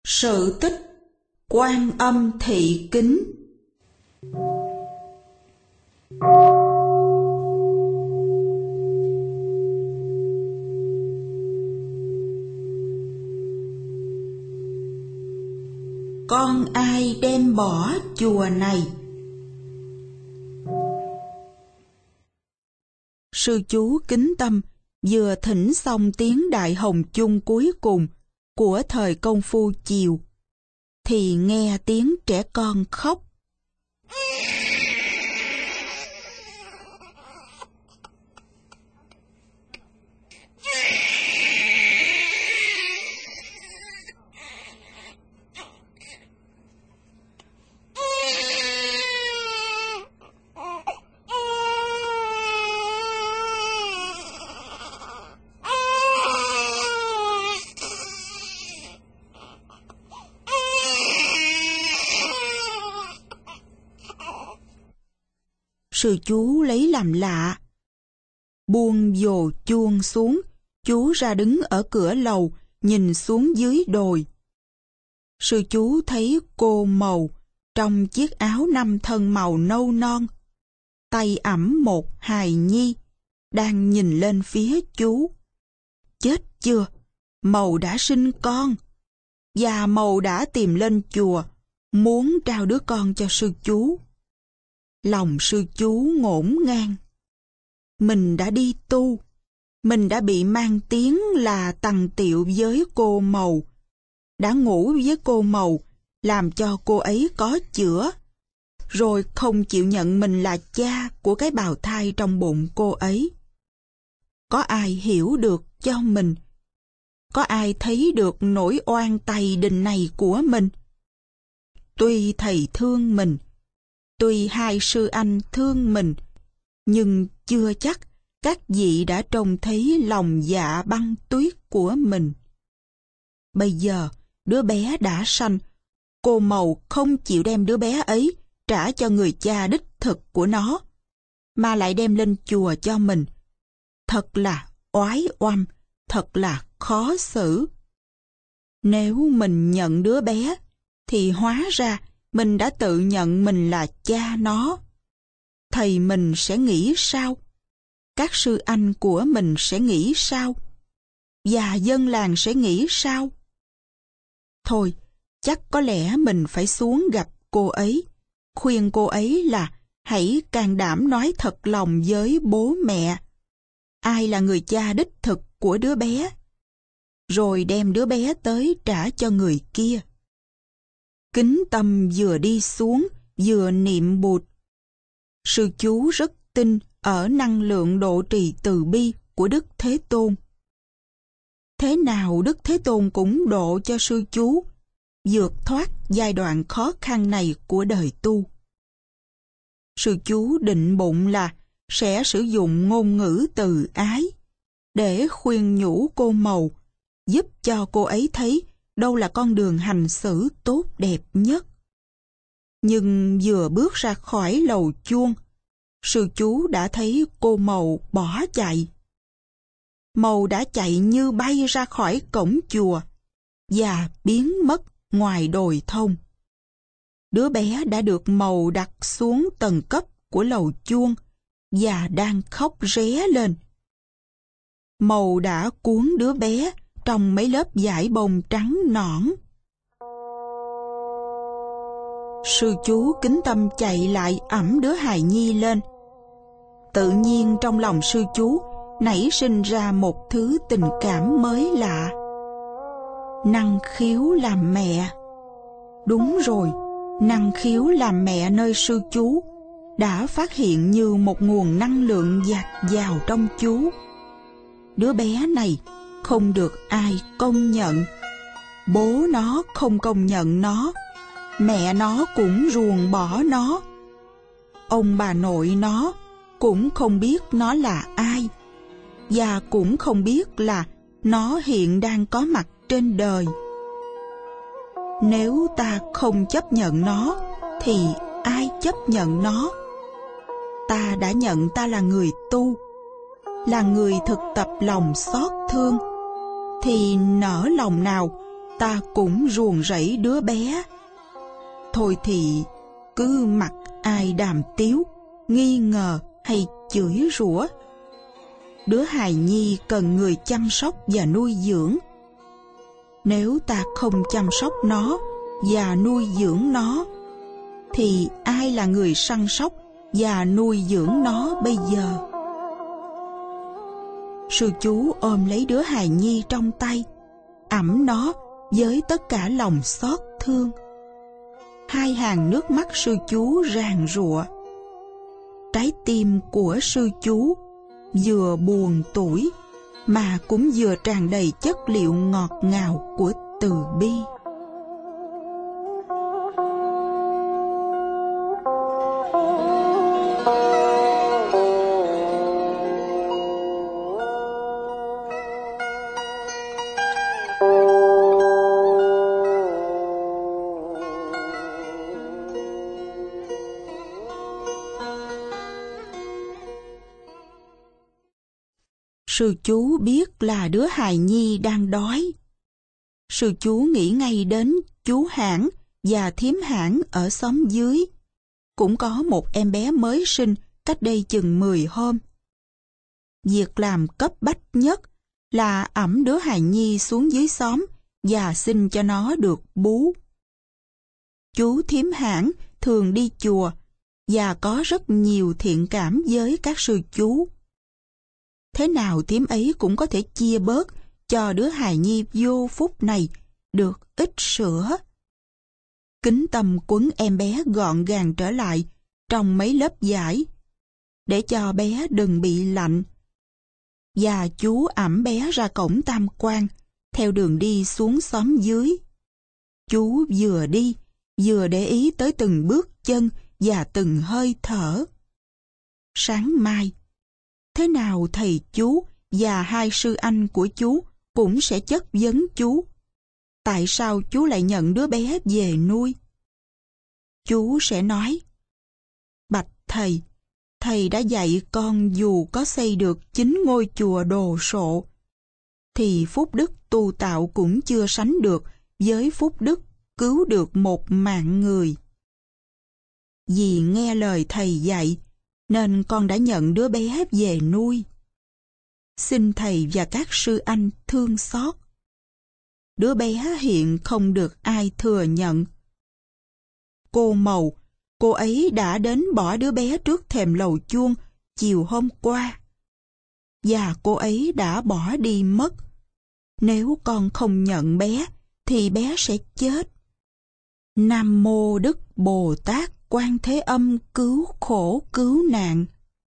Sự tích Quan Âm Thị Kính. Con ai đem bỏ chùa này? Sư chú Kính Tâm vừa thỉnh xong tiếng Đại Hồng Chung cuối cùng của thời công phu chiều, thì nghe tiếng trẻ con khóc. Sư chú lấy làm lạ, buông dồ chuông xuống, chú ra đứng ở cửa lầu, nhìn xuống dưới đồi. Sư chú thấy cô Mầu trong chiếc áo 5 thân màu nâu non, tay ẵm một hài nhi, đang nhìn lên phía chú. Chết chưa, Mầu đã sinh con, và Mầu đã tìm lên chùa, muốn trao đứa con cho sư chú. Lòng sư chú ngổn ngang. Mình đã đi tu, mình đã bị mang tiếng là tằng tiệu với cô Mầu, đã ngủ với cô Mầu, làm cho cô ấy có chữa, rồi không chịu nhận mình là cha của cái bào thai trong bụng cô ấy. Có ai hiểu được cho mình? Có ai thấy được nỗi oan tày đình này của mình? Tuy thầy thương mình, tuy hai sư anh thương mình, nhưng chưa chắc các vị đã trông thấy lòng dạ băng tuyết của mình. Bây giờ, đứa bé đã sanh, cô Mầu không chịu đem đứa bé ấy trả cho người cha đích thực của nó, mà lại đem lên chùa cho mình. Thật là oái oăm, thật là khó xử. Nếu mình nhận đứa bé, thì hóa ra mình đã tự nhận mình là cha nó. Thầy mình sẽ nghĩ sao? Các sư anh của mình sẽ nghĩ sao? Và dân làng sẽ nghĩ sao? Thôi, chắc có lẽ mình phải xuống gặp cô ấy, khuyên cô ấy là hãy can đảm nói thật lòng với bố mẹ. Ai là người cha đích thực của đứa bé? Rồi đem đứa bé tới trả cho người kia. Kính Tâm vừa đi xuống, vừa niệm Bụt. Sư chú rất tin ở năng lượng độ trì từ bi của Đức Thế Tôn. Thế nào Đức Thế Tôn cũng độ cho sư chú vượt thoát giai đoạn khó khăn này của đời tu. Sư chú định bụng là sẽ sử dụng ngôn ngữ từ ái để khuyên nhủ cô Mầu, giúp cho cô ấy thấy đâu là con đường hành xử tốt đẹp nhất. Nhưng vừa bước ra khỏi lầu chuông, sư chú đã thấy cô Mầu bỏ chạy. Mầu đã chạy như bay ra khỏi cổng chùa và biến mất ngoài đồi thông. Đứa bé đã được Mầu đặt xuống tầng cấp của lầu chuông và đang khóc ré lên. Mầu đã cuốn đứa bé trong mấy lớp vải bông trắng nõn. Sư chú Kính Tâm chạy lại ẵm đứa hài nhi lên. Tự nhiên trong lòng sư chú nảy sinh ra một thứ tình cảm mới lạ. Năng khiếu làm mẹ. Đúng rồi, năng khiếu làm mẹ nơi sư chú đã phát hiện như một nguồn năng lượng dạt dào trong chú. Đứa bé này không được ai công nhận. Bố nó không công nhận nó, mẹ nó cũng ruồng bỏ nó. Ông bà nội nó cũng không biết nó là ai, và cũng không biết là nó hiện đang có mặt trên đời. Nếu ta không chấp nhận nó, thì ai chấp nhận nó? Ta đã nhận ta là người tu, là người thực tập lòng xót thương, thì nỡ lòng nào ta cũng ruồng rẫy đứa bé. Thôi thì cứ mặc ai đàm tiếu, nghi ngờ hay chửi rủa. Đứa hài nhi cần người chăm sóc và nuôi dưỡng. Nếu ta không chăm sóc nó và nuôi dưỡng nó, thì ai là người săn sóc và nuôi dưỡng nó bây giờ? Sư chú ôm lấy đứa hài nhi trong tay, ẵm nó với tất cả lòng xót thương. Hai hàng nước mắt sư chú ràn rụa. Trái tim của sư chú vừa buồn tủi mà cũng vừa tràn đầy chất liệu ngọt ngào của từ bi. Sư chú biết là đứa hài nhi đang đói. Sư chú nghĩ ngay đến chú Hãn và thím Hãn ở xóm dưới. Cũng có một em bé mới sinh cách đây chừng 10 hôm. Việc làm cấp bách nhất là ẵm đứa hài nhi xuống dưới xóm và xin cho nó được bú. Chú thím Hãn thường đi chùa và có rất nhiều thiện cảm với các sư chú. Thế nào thím ấy cũng có thể chia bớt cho đứa hài nhi vô phúc này được ít sữa. Kính tâm quấn em bé gọn gàng trở lại trong mấy lớp vải, để cho bé đừng bị lạnh. Và chú ẵm bé ra cổng Tam Quan, theo đường đi xuống xóm dưới. Chú vừa đi, vừa để ý tới từng bước chân và từng hơi thở. Sáng mai, thế nào thầy chú và hai sư anh của chú cũng sẽ chất vấn chú. Tại sao chú lại nhận đứa bé về nuôi? Chú sẽ nói: bạch thầy, thầy đã dạy con dù có xây được 9 ngôi chùa đồ sộ, thì phúc đức tu tạo cũng chưa sánh được với phúc đức cứu được một mạng người. Vì nghe lời thầy dạy, nên con đã nhận đứa bé về nuôi. Xin thầy và các sư anh thương xót. Đứa bé hiện không được ai thừa nhận. Cô Mầu, cô ấy đã đến bỏ đứa bé trước thềm lầu chuông chiều hôm qua. Và cô ấy đã bỏ đi mất. Nếu con không nhận bé, thì bé sẽ chết. Nam Mô Đức Bồ Tát Quan Thế Âm cứu khổ cứu nạn.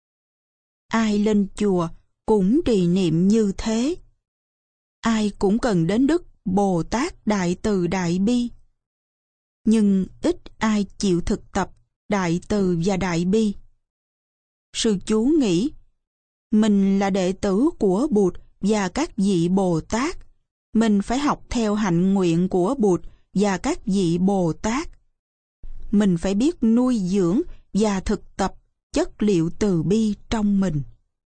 Ai lên chùa cũng trì niệm như thế. Ai cũng cần đến Đức Bồ Tát Đại Từ Đại Bi. Nhưng ít ai chịu thực tập Đại Từ và Đại Bi. Sư chú nghĩ, mình là đệ tử của Bụt và các vị Bồ Tát. Mình phải học theo hạnh nguyện của Bụt và các vị Bồ Tát. Mình phải biết nuôi dưỡng và thực tập chất liệu từ bi trong mình.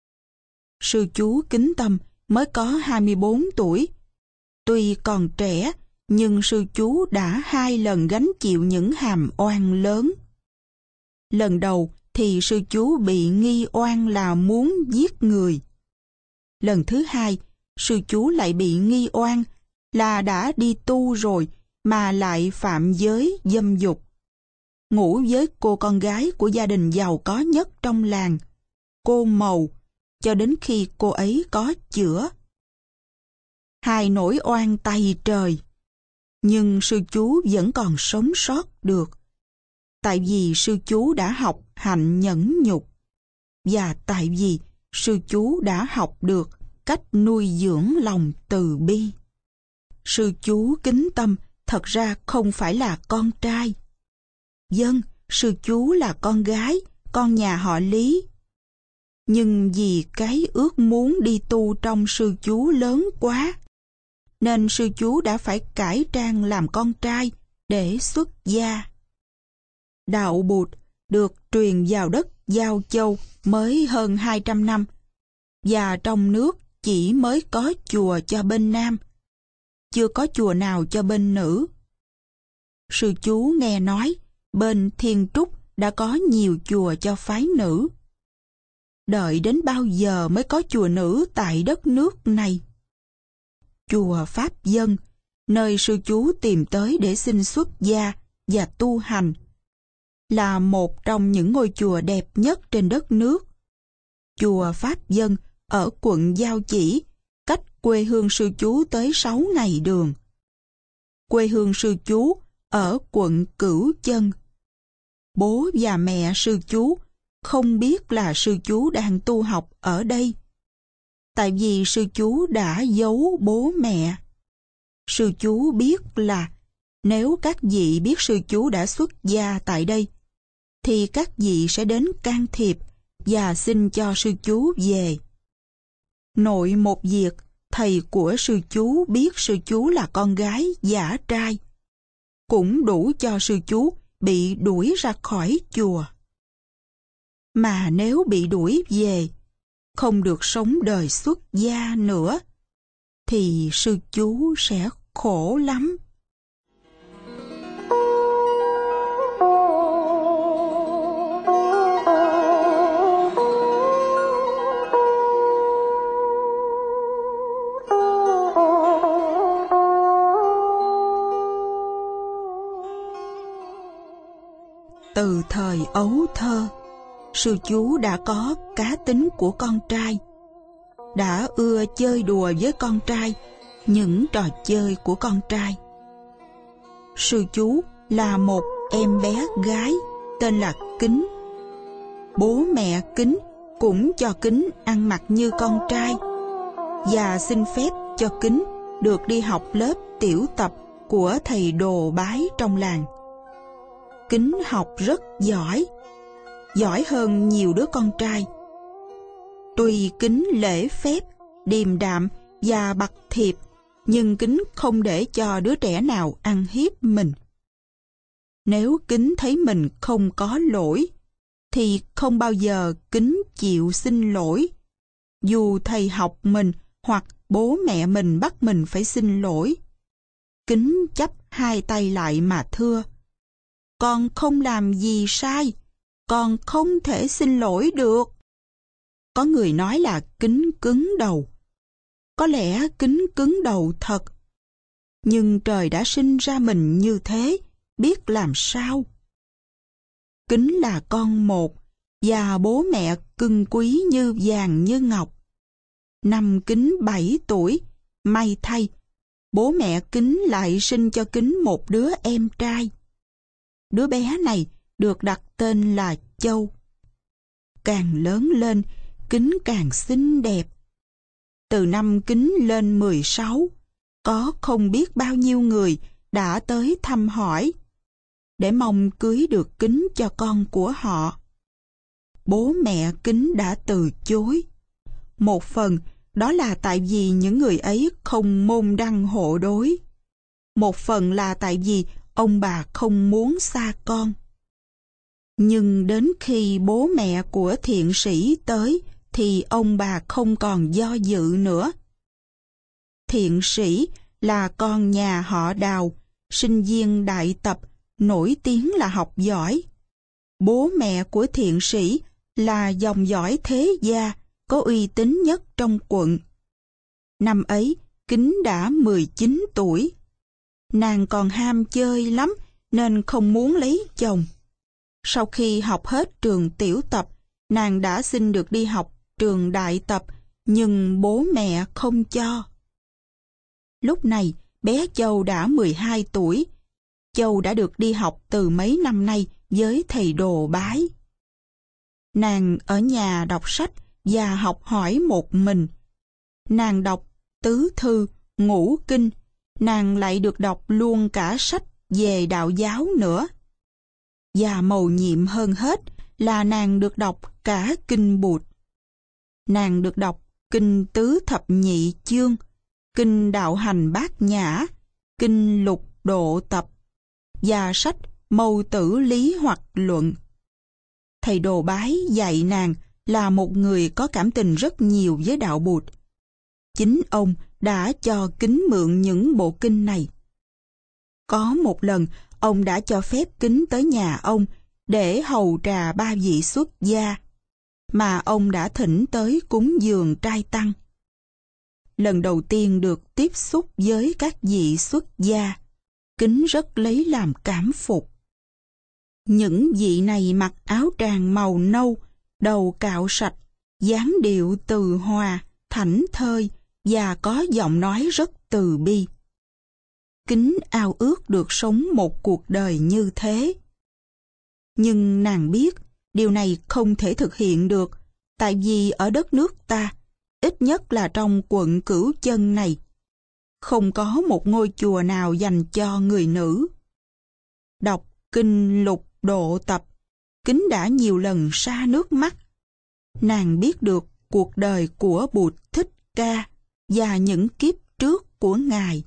Sư chú Kính Tâm mới có 24 tuổi. Tuy còn trẻ, nhưng sư chú đã 2 lần gánh chịu những hàm oan lớn. Lần đầu thì sư chú bị nghi oan là muốn giết người. Lần thứ 2, sư chú lại bị nghi oan là đã đi tu rồi mà lại phạm giới dâm dục, ngủ với cô con gái của gia đình giàu có nhất trong làng, cô Mầu, cho đến khi cô ấy có chữa. 2 nỗi oan tày trời. Nhưng sư chú vẫn còn sống sót được. Tại vì sư chú đã học hạnh nhẫn nhục. Và tại vì sư chú đã học được cách nuôi dưỡng lòng từ bi. Sư chú Kính Tâm thật ra không phải là con trai. Vâng, sư chú là con gái, con nhà họ Lý. Nhưng vì cái ước muốn đi tu trong sư chú lớn quá, nên sư chú đã phải cải trang làm con trai để xuất gia. Đạo Bụt được truyền vào đất Giao Châu mới hơn 200 năm, và trong nước chỉ mới có chùa cho bên Nam. chưa có chùa nào cho bên nữ. Sư chú nghe nói bên Thiên Trúc đã có nhiều chùa cho phái nữ. Đợi đến bao giờ mới có chùa nữ tại đất nước này? Chùa Pháp Dân, nơi sư chú tìm tới để xin xuất gia và tu hành, là một trong những ngôi chùa đẹp nhất trên đất nước. Chùa Pháp Dân ở quận Giao Chỉ, cách quê hương sư chú tới 6 ngày đường. Quê hương sư chú ở quận Cửu Chân. Bố và mẹ sư chú không biết là sư chú đang tu học ở đây, tại vì sư chú đã giấu bố mẹ. Sư chú biết là nếu các vị biết sư chú đã xuất gia tại đây, thì các vị sẽ đến can thiệp và xin cho sư chú về. Nội một việc, thầy của sư chú biết sư chú là con gái giả trai, cũng đủ cho sư chú bị đuổi ra khỏi chùa. Mà nếu bị đuổi về, không được sống đời xuất gia nữa, thì sư chú sẽ khổ lắm. Từ thời ấu thơ, sư chú đã có cá tính của con trai, đã ưa chơi đùa với con trai những trò chơi của con trai. Sư chú là một em bé gái tên là Kính. Bố mẹ Kính cũng cho Kính ăn mặc như con trai và xin phép cho Kính được đi học lớp tiểu tập của thầy Đồ Bái trong làng. Kính học rất giỏi, giỏi hơn nhiều đứa con trai. Tuy Kính lễ phép, điềm đạm và bặt thiệp, nhưng Kính không để cho đứa trẻ nào ăn hiếp mình. Nếu Kính thấy mình không có lỗi, thì không bao giờ Kính chịu xin lỗi, dù thầy học mình hoặc bố mẹ mình bắt mình phải xin lỗi. Kính chắp hai tay lại mà thưa: con không làm gì sai, con không thể xin lỗi được. Có người nói là Kính cứng đầu. Có lẽ Kính cứng đầu thật. Nhưng trời đã sinh ra mình như thế, biết làm sao. Kính là con một, và bố mẹ cưng quý như vàng như ngọc. Năm Kính 7 tuổi, may thay, bố mẹ Kính lại sinh cho Kính một đứa em trai. Đứa bé này được đặt tên là Châu. Càng lớn lên, Kính càng xinh đẹp. Từ năm Kính lên 16, có không biết bao nhiêu người đã tới thăm hỏi, để mong cưới được Kính cho con của họ. Bố mẹ Kính đã từ chối. Một phần đó là tại vì những người ấy không môn đăng hộ đối. Một phần là tại vì ông bà không muốn xa con. Nhưng đến khi bố mẹ của thiện sĩ tới, thì ông bà không còn do dự nữa. Thiện sĩ là con nhà họ Đào, sinh viên đại tập, nổi tiếng là học giỏi. Bố mẹ của thiện sĩ là dòng dõi thế gia, có uy tín nhất trong quận. Năm ấy, Kính đã 19 tuổi. Nàng còn ham chơi lắm, nên không muốn lấy chồng. Sau khi học hết trường tiểu tập, nàng đã xin được đi học trường đại tập, nhưng bố mẹ không cho. Lúc này, bé Châu đã 12 tuổi. Châu đã được đi học từ mấy năm nay với thầy Đồ Bái. Nàng ở nhà đọc sách và học hỏi một mình. Nàng đọc tứ thư, ngũ kinh. Nàng lại được đọc luôn cả sách về đạo giáo nữa. Và mầu nhiệm hơn hết là nàng được đọc cả kinh Bụt. Nàng được đọc kinh Tứ Thập Nhị Chương, kinh Đạo Hành Bát Nhã, kinh Lục Độ Tập và sách Mâu Tử Lý Hoặc Luận. Thầy Đồ Bái dạy nàng là một người có cảm tình rất nhiều với đạo Bụt. Chính ông đã cho Kính mượn những bộ kinh này. Có một lần, ông đã cho phép Kính tới nhà ông để hầu trà 3 vị xuất gia, mà ông đã thỉnh tới cúng dường trai tăng. Lần đầu tiên được tiếp xúc với các vị xuất gia, Kính rất lấy làm cảm phục. Những vị này mặc áo tràng màu nâu, đầu cạo sạch, dáng điệu từ hòa, thảnh thơi và có giọng nói rất từ bi. Kính ao ước được sống một cuộc đời như thế. Nhưng nàng biết điều này không thể thực hiện được, tại vì ở đất nước ta, ít nhất là trong quận Cửu Chân này, không có một ngôi chùa nào dành cho người nữ. Đọc kinh Lục Độ Tập, Kính đã nhiều lần sa nước mắt. Nàng biết được cuộc đời của Bụt Thích Ca và những kiếp trước của Ngài.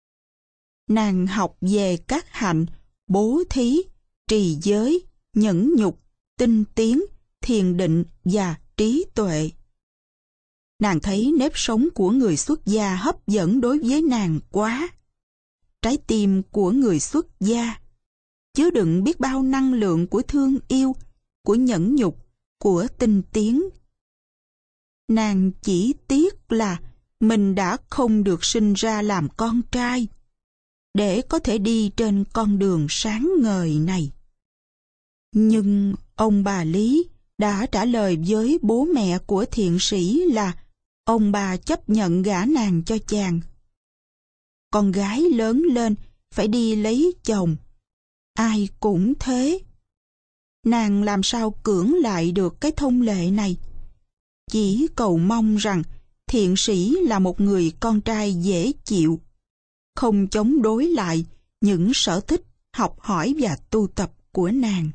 Nàng học về các hạnh bố thí, trì giới, nhẫn nhục, tinh tiến, thiền định và trí tuệ. Nàng thấy nếp sống của người xuất gia hấp dẫn đối với nàng quá. Trái tim của người xuất gia chứa đựng biết bao năng lượng của thương yêu, của nhẫn nhục, của tinh tiến. Nàng chỉ tiếc là mình đã không được sinh ra làm con trai, để có thể đi trên con đường sáng ngời này. Nhưng ông bà Lý đã trả lời với bố mẹ của thiện sĩ là ông bà chấp nhận gả nàng cho chàng. Con gái lớn lên phải đi lấy chồng, ai cũng thế. Nàng làm sao cưỡng lại được cái thông lệ này? Chỉ cầu mong rằng thiện sĩ là một người con trai dễ chịu, không chống đối lại những sở thích học hỏi và tu tập của nàng.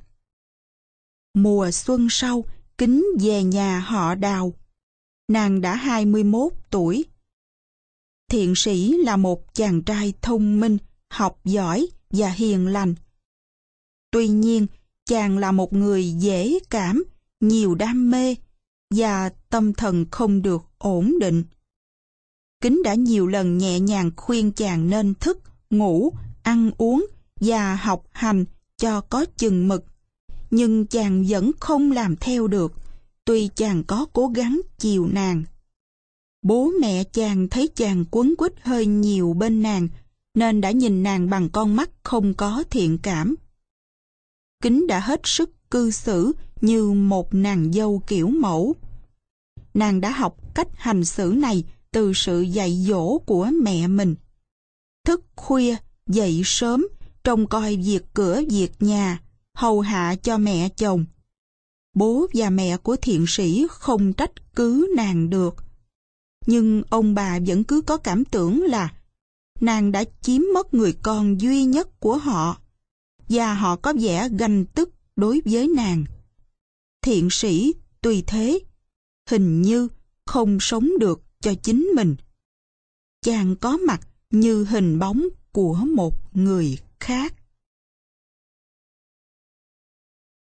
Mùa xuân sau, Kính về nhà họ Đào. Nàng đã 21 tuổi. Thiện sĩ là một chàng trai thông minh, học giỏi và hiền lành. Tuy nhiên, chàng là một người dễ cảm, nhiều đam mê và tâm thần không được ổn định. Kính đã nhiều lần nhẹ nhàng khuyên chàng nên thức, ngủ, ăn uống và học hành cho có chừng mực. Nhưng chàng vẫn không làm theo được, tuy chàng có cố gắng chiều nàng. Bố mẹ chàng thấy chàng quấn quýt hơi nhiều bên nàng, nên đã nhìn nàng bằng con mắt không có thiện cảm. Kính đã hết sức cư xử như một nàng dâu kiểu mẫu. Nàng đã học cách hành xử này từ sự dạy dỗ của mẹ mình. Thức khuya, dậy sớm, trông coi việc cửa việc nhà, hầu hạ cho mẹ chồng. Bố và mẹ của thiện sĩ không trách cứ nàng được. Nhưng ông bà vẫn cứ có cảm tưởng là nàng đã chiếm mất người con duy nhất của họ, và họ có vẻ ganh tức đối với nàng. Thiện sĩ tuy thế, hình như không sống được cho chính mình. Chàng có mặt như hình bóng của một người khác.